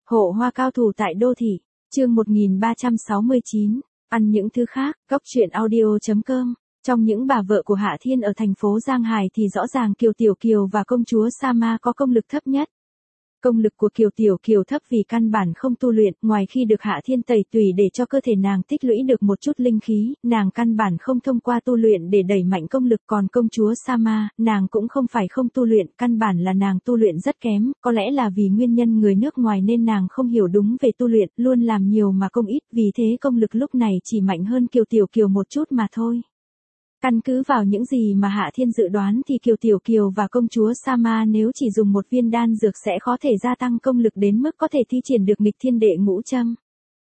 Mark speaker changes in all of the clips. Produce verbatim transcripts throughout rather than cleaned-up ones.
Speaker 1: Hộ hoa cao thủ tại đô thị, chương một nghìn ba trăm sáu mươi chín, ăn những thứ khác, góc truyện audio chấm com. Trong những bà vợ của Hạ Thiên ở thành phố Giang Hải thì rõ ràng Kiều Tiểu Kiều và công chúa Sa Ma có công lực thấp nhất. Công lực của Kiều Tiểu Kiều thấp vì căn bản không tu luyện, ngoài khi được Hạ Thiên tẩy tùy để cho cơ thể nàng tích lũy được một chút linh khí, nàng căn bản không thông qua tu luyện để đẩy mạnh công lực, còn công chúa Sa Ma, nàng cũng không phải không tu luyện, căn bản là nàng tu luyện rất kém, có lẽ là vì nguyên nhân người nước ngoài nên nàng không hiểu đúng về tu luyện, luôn làm nhiều mà công ít, vì thế công lực lúc này chỉ mạnh hơn Kiều Tiểu Kiều một chút mà thôi. Căn cứ vào những gì mà Hạ Thiên dự đoán thì Kiều Tiểu Kiều và công chúa Sa Ma nếu chỉ dùng một viên đan dược sẽ khó thể gia tăng công lực đến mức có thể thi triển được nghịch thiên đệ ngũ châm.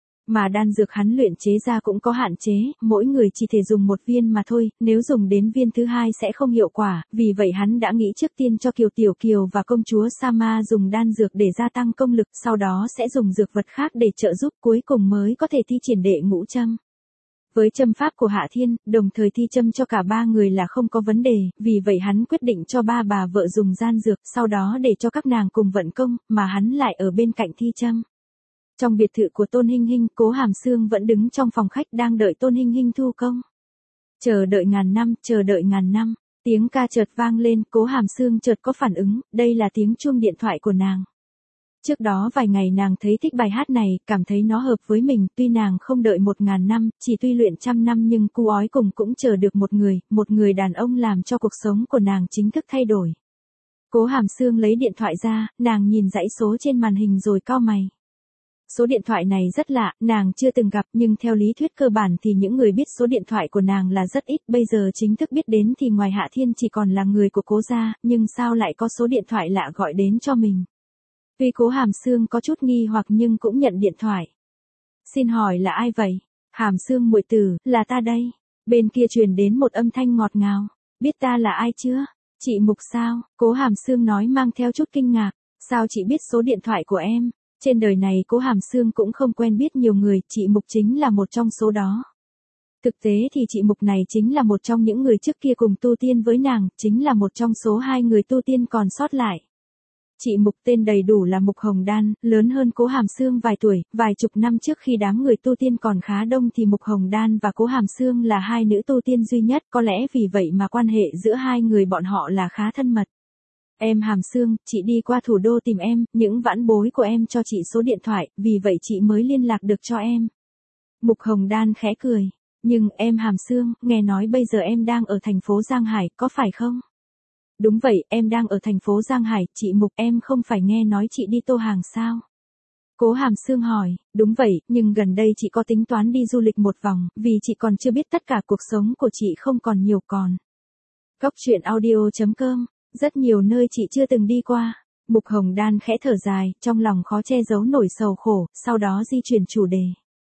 Speaker 1: Mà đan dược hắn luyện chế ra cũng có hạn chế, mỗi người chỉ thể dùng một viên mà thôi, nếu dùng đến viên thứ hai sẽ không hiệu quả, vì vậy hắn đã nghĩ trước tiên cho Kiều Tiểu Kiều và công chúa Sa Ma dùng đan dược để gia tăng công lực, sau đó sẽ dùng dược vật khác để trợ giúp, cuối cùng mới có thể thi triển đệ ngũ châm. Với châm pháp của Hạ Thiên, đồng thời thi châm cho cả ba người là không có vấn đề, vì vậy hắn quyết định cho ba bà vợ dùng gian dược, sau đó để cho các nàng cùng vận công, mà hắn lại ở bên cạnh thi châm. Trong biệt thự của Tôn Hinh Hinh, Cố Hàm Xương vẫn đứng trong phòng khách đang đợi Tôn Hinh Hinh thu công. Chờ đợi ngàn năm, chờ đợi ngàn năm, tiếng ca chợt vang lên, Cố Hàm Xương chợt có phản ứng, đây là tiếng chuông điện thoại của nàng. Trước đó vài ngày nàng thấy thích bài hát này, cảm thấy nó hợp với mình, tuy nàng không đợi một ngàn năm, chỉ tuy luyện trăm năm nhưng cu ói cùng cũng chờ được một người, một người đàn ông làm cho cuộc sống của nàng chính thức thay đổi. Cố Hàm Xương lấy điện thoại ra, nàng nhìn dãy số trên màn hình rồi cau mày. Số điện thoại này rất lạ, nàng chưa từng gặp nhưng theo lý thuyết cơ bản thì những người biết số điện thoại của nàng là rất ít, bây giờ chính thức biết đến thì ngoài Hạ Thiên chỉ còn là người của Cố gia, nhưng sao lại có số điện thoại lạ gọi đến cho mình. Tuy Cố Hàm Xương có chút nghi hoặc nhưng cũng nhận điện thoại. Xin hỏi là ai vậy? Hàm Xương muội tử, là ta đây. Bên kia truyền đến một âm thanh ngọt ngào. Biết ta là ai chưa? Chị Mục sao? Cố Hàm Xương nói mang theo chút kinh ngạc. Sao chị biết số điện thoại của em? Trên đời này Cố Hàm Xương cũng không quen biết nhiều người, chị Mục chính là một trong số đó. Thực tế thì chị Mục này chính là một trong những người trước kia cùng tu tiên với nàng, chính là một trong số hai người tu tiên còn sót lại. Chị Mục tên đầy đủ là Mục Hồng Đan, lớn hơn Cố Hàm Xương vài tuổi, vài chục năm trước khi đám người tu tiên còn khá đông thì Mục Hồng Đan và Cố Hàm Xương là hai nữ tu tiên duy nhất, có lẽ vì vậy mà quan hệ giữa hai người bọn họ là khá thân mật. Em Hàm Xương, chị đi qua thủ đô tìm em, những vãn bối của em cho chị số điện thoại, vì vậy chị mới liên lạc được cho em. Mục Hồng Đan khẽ cười, nhưng em Hàm Xương, nghe nói bây giờ em đang ở thành phố Giang Hải, có phải không? Đúng vậy, em đang ở thành phố Giang Hải, chị Mục, em không phải nghe nói chị đi Tô Hàng sao? Cố Hàm Xương hỏi, đúng vậy, nhưng gần đây chị có tính toán đi du lịch một vòng, vì chị còn chưa biết tất cả cuộc sống của chị không còn nhiều còn. Góc truyện audio chấm com, rất nhiều nơi chị chưa từng đi qua. Mục Hồng Đan khẽ thở dài, trong lòng khó che giấu nổi sầu khổ, sau đó di chuyển chủ đề.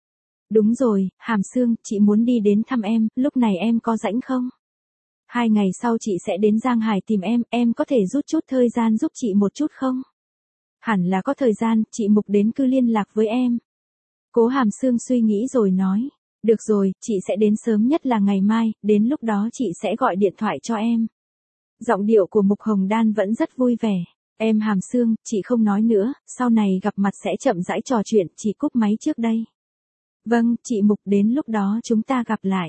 Speaker 1: Đúng rồi, Hàm Xương, chị muốn đi đến thăm em, lúc này em có rảnh không? Hai ngày sau chị sẽ đến Giang Hải tìm em, em có thể rút chút thời gian giúp chị một chút không? Hẳn là có thời gian, chị Mục đến cứ liên lạc với em. Cố Hàm Xương suy nghĩ rồi nói, được rồi, chị sẽ đến sớm nhất là ngày mai, đến lúc đó chị sẽ gọi điện thoại cho em. Giọng điệu của Mục Hồng Đan vẫn rất vui vẻ. Em Hàm Xương, chị không nói nữa, sau này gặp mặt sẽ chậm rãi trò chuyện, chị cúp máy trước đây. Vâng, chị Mục, đến lúc đó chúng ta gặp lại.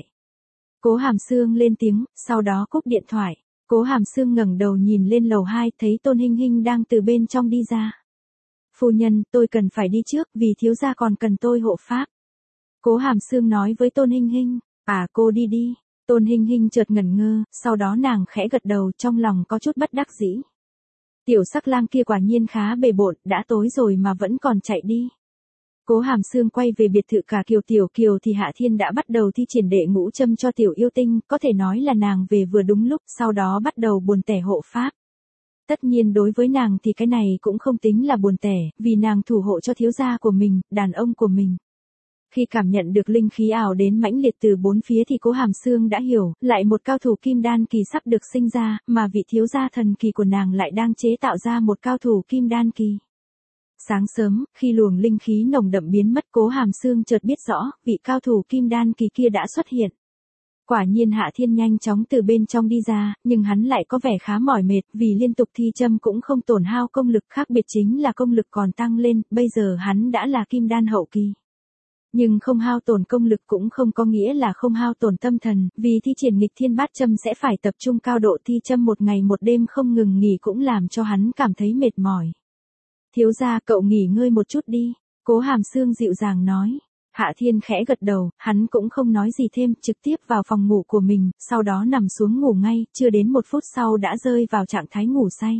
Speaker 1: Cố Hàm Xương lên tiếng, sau đó cúp điện thoại. Cố Hàm Xương ngẩng đầu nhìn lên lầu hai, thấy Tôn Hinh Hinh đang từ bên trong đi ra. Phu nhân, tôi cần phải đi trước, vì thiếu gia còn cần tôi hộ pháp. Cố Hàm Xương nói với Tôn Hinh Hinh, à cô đi đi. Tôn Hinh Hinh chợt ngẩn ngơ, sau đó nàng khẽ gật đầu, trong lòng có chút bất đắc dĩ. Tiểu sắc lang kia quả nhiên khá bề bộn, đã tối rồi mà vẫn còn chạy đi. Cố Hàm Xương quay về biệt thự cả Kiều Tiểu Kiều thì Hạ Thiên đã bắt đầu thi triển đệ ngũ châm cho Tiểu Yêu Tinh, có thể nói là nàng về vừa đúng lúc, sau đó bắt đầu buồn tẻ hộ pháp. Tất nhiên đối với nàng thì cái này cũng không tính là buồn tẻ, vì nàng thủ hộ cho thiếu gia của mình, đàn ông của mình. Khi cảm nhận được linh khí ảo đến mãnh liệt từ bốn phía thì Cố Hàm Xương đã hiểu, lại một cao thủ kim đan kỳ sắp được sinh ra, mà vị thiếu gia thần kỳ của nàng lại đang chế tạo ra một cao thủ kim đan kỳ. Sáng sớm, khi luồng linh khí nồng đậm biến mất, Cố Hàm Xương chợt biết rõ, vị cao thủ kim đan kỳ kia đã xuất hiện. Quả nhiên Hạ Thiên nhanh chóng từ bên trong đi ra, nhưng hắn lại có vẻ khá mỏi mệt vì liên tục thi châm cũng không tổn hao công lực, khác biệt chính là công lực còn tăng lên, bây giờ hắn đã là kim đan hậu kỳ. Nhưng không hao tổn công lực cũng không có nghĩa là không hao tổn tâm thần, vì thi triển nghịch thiên bát châm sẽ phải tập trung cao độ thi châm một ngày một đêm không ngừng nghỉ cũng làm cho hắn cảm thấy mệt mỏi. Thiếu gia, cậu nghỉ ngơi một chút đi, Cố Hàm Sương dịu dàng nói. Hạ Thiên khẽ gật đầu, hắn cũng không nói gì thêm, trực tiếp vào phòng ngủ của mình, sau đó nằm xuống ngủ ngay, chưa đến một phút sau đã rơi vào trạng thái ngủ say.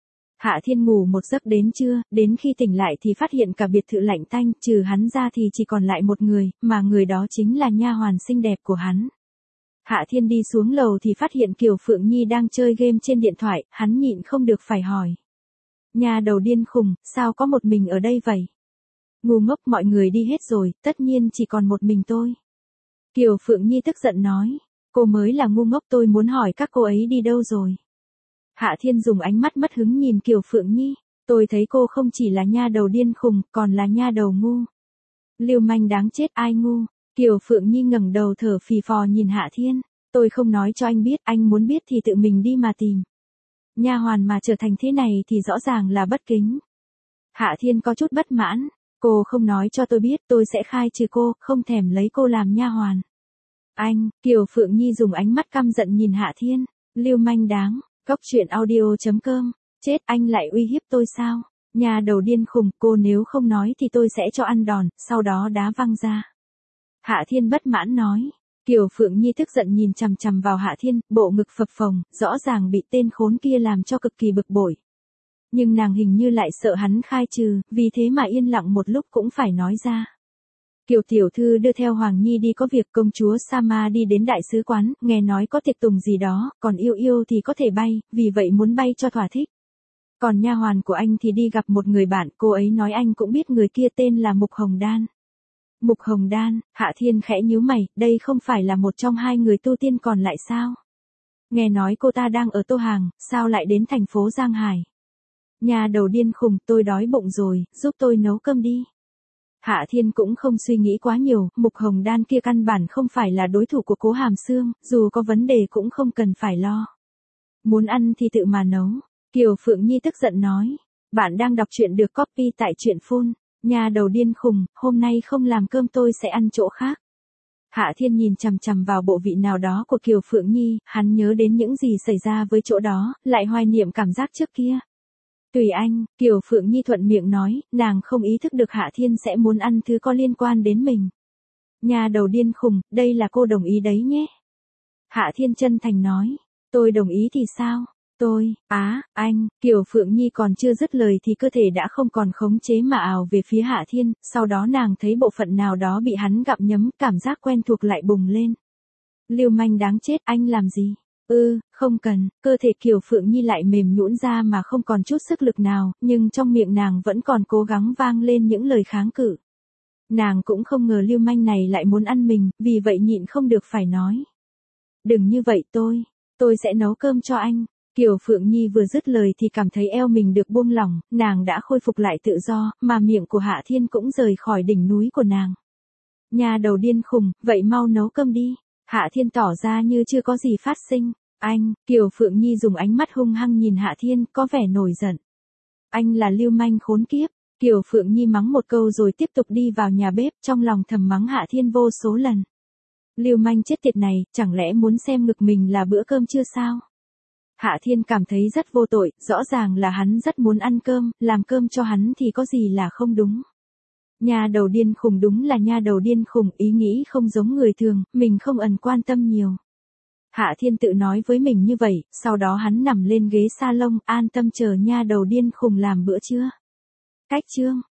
Speaker 1: Hạ Thiên ngủ một giấc đến trưa, đến khi tỉnh lại thì phát hiện cả biệt thự lạnh tanh, trừ hắn ra thì chỉ còn lại một người, mà người đó chính là nha hoàn xinh đẹp của hắn. Hạ Thiên đi xuống lầu thì phát hiện Kiều Phượng Nhi đang chơi game trên điện thoại, hắn nhịn không được phải hỏi. Nha đầu điên khùng, sao có một mình ở đây vậy? Ngu ngốc, mọi người đi hết rồi, tất nhiên chỉ còn một mình tôi. Kiều Phượng Nhi tức giận nói, cô mới là ngu ngốc, tôi muốn hỏi các cô ấy đi đâu rồi. Hạ Thiên dùng ánh mắt mất hứng nhìn Kiều Phượng Nhi, tôi thấy cô không chỉ là nha đầu điên khùng, còn là nha đầu ngu. Lưu manh đáng chết, ai ngu? Kiều Phượng Nhi ngẩng đầu thở phì phò nhìn Hạ Thiên, tôi không nói cho anh biết, anh muốn biết thì tự mình đi mà tìm. Nha hoàn mà trở thành thế này thì rõ ràng là bất kính. Hạ Thiên có chút bất mãn, cô không nói cho tôi biết, tôi sẽ khai trừ cô, không thèm lấy cô làm nha hoàn. Anh, Kiều Phượng Nhi dùng ánh mắt căm giận nhìn Hạ Thiên, lưu manh đáng. Cốc truyện audio chấm com, chết, anh lại uy hiếp tôi sao? Nhà đầu điên khùng, cô nếu không nói thì tôi sẽ cho ăn đòn, sau đó đá văng ra. Hạ Thiên bất mãn nói. Kiều Phượng Nhi tức giận nhìn chằm chằm vào Hạ Thiên, bộ ngực phập phồng, rõ ràng bị tên khốn kia làm cho cực kỳ bực bội. Nhưng nàng hình như lại sợ hắn khai trừ, vì thế mà yên lặng một lúc cũng phải nói ra. Kiều tiểu thư đưa theo Hoàng Nhi đi có việc, công chúa Sama đi đến đại sứ quán, nghe nói có tiệc tùng gì đó, còn yêu yêu thì có thể bay, vì vậy muốn bay cho thỏa thích. Còn nha hoàn của anh thì đi gặp một người bạn, cô ấy nói anh cũng biết người kia tên là Mục Hồng Đan. Mục Hồng Đan, Hạ Thiên khẽ nhíu mày, đây không phải là một trong hai người tu tiên còn lại sao? Nghe nói cô ta đang ở Tô Hàng, sao lại đến thành phố Giang Hải? Nhà đầu điên khùng, tôi đói bụng rồi, giúp tôi nấu cơm đi. Hạ Thiên cũng không suy nghĩ quá nhiều, Mục Hồng Đan kia căn bản không phải là đối thủ của Cố Hàm Sương, dù có vấn đề cũng không cần phải lo. Muốn ăn thì tự mà nấu. Kiều Phượng Nhi tức giận nói, bạn đang đọc truyện được copy tại truyện phone, nhà đầu điên khùng, hôm nay không làm cơm tôi sẽ ăn chỗ khác. Hạ Thiên nhìn chằm chằm vào bộ vị nào đó của Kiều Phượng Nhi, hắn nhớ đến những gì xảy ra với chỗ đó, lại hoài niệm cảm giác trước kia. Tùy anh, Kiều Phượng Nhi thuận miệng nói, nàng không ý thức được Hạ Thiên sẽ muốn ăn thứ có liên quan đến mình. Nhà đầu điên khùng, đây là cô đồng ý đấy nhé. Hạ Thiên chân thành nói, tôi đồng ý thì sao? Tôi, á, anh, Kiều Phượng Nhi còn chưa dứt lời thì cơ thể đã không còn khống chế mà ào về phía Hạ Thiên, sau đó nàng thấy bộ phận nào đó bị hắn gặm nhấm, cảm giác quen thuộc lại bùng lên. Lưu manh đáng chết, anh làm gì? Ừ, không cần, cơ thể Kiều Phượng Nhi lại mềm nhũn ra mà không còn chút sức lực nào, nhưng trong miệng nàng vẫn còn cố gắng vang lên những lời kháng cự. Nàng cũng không ngờ lưu manh này lại muốn ăn mình, vì vậy nhịn không được phải nói. Đừng như vậy tôi, tôi sẽ nấu cơm cho anh. Kiều Phượng Nhi vừa dứt lời thì cảm thấy eo mình được buông lỏng, nàng đã khôi phục lại tự do, mà miệng của Hạ Thiên cũng rời khỏi đỉnh núi của nàng. Nhà đầu điên khùng, vậy mau nấu cơm đi. Hạ Thiên tỏ ra như chưa có gì phát sinh. Anh, Kiều Phượng Nhi dùng ánh mắt hung hăng nhìn Hạ Thiên, có vẻ nổi giận. Anh là lưu manh khốn kiếp. Kiều Phượng Nhi mắng một câu rồi tiếp tục đi vào nhà bếp, trong lòng thầm mắng Hạ Thiên vô số lần. Lưu manh chết tiệt này, chẳng lẽ muốn xem ngực mình là bữa cơm chưa sao? Hạ Thiên cảm thấy rất vô tội, rõ ràng là hắn rất muốn ăn cơm, làm cơm cho hắn thì có gì là không đúng. Nha đầu điên khùng đúng là nha đầu điên khùng, ý nghĩ không giống người thường, mình không ẩn quan tâm nhiều. Hạ Thiên tự nói với mình như vậy, sau đó hắn nằm lên ghế salon, an tâm chờ nha đầu điên khùng làm bữa trưa. Cách chương